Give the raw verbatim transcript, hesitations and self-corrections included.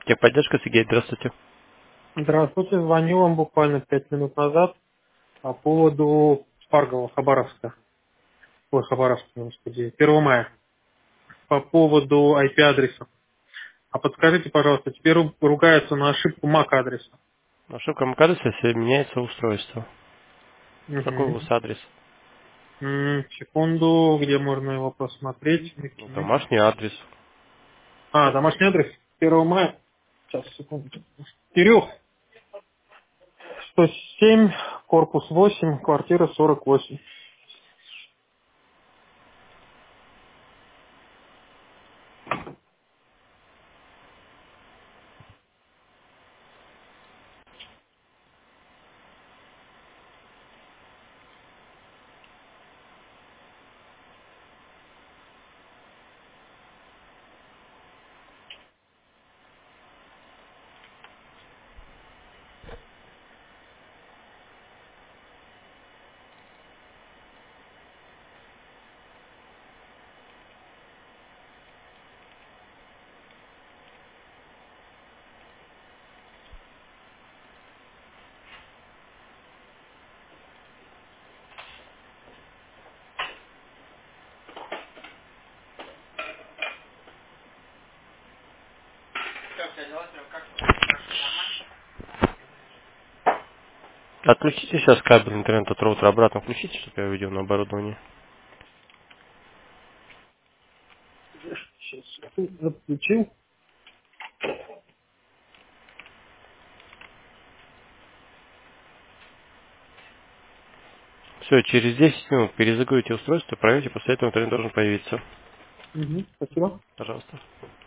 Техподдержка, Сергей, здравствуйте. Здравствуйте, звоню вам буквально пять минут назад по поводу Фаргова, Хабаровска. Ой, Хабаровска, господи, первого мая. По поводу ай пи-адреса. А подскажите, пожалуйста, теперь ру- ругаются на ошибку мак-адреса. Ошибка МКАДреса, если меняется устройство. Какой у Угу. вас адрес? Секунду, где можно его посмотреть? Ну, Викинет. домашний адрес. А, домашний адрес первого мая. Сейчас, секунду. Кирюх, сто семь, корпус восемь, квартира сорок восемь. Отключите сейчас кабель интернет от роутера обратно, включите, чтобы я увидел на оборудовании. Сейчас, отключил. Все, через десять минут перезагрузите устройство, проверьте, после этого интернет должен появиться. Угу, спасибо. Пожалуйста.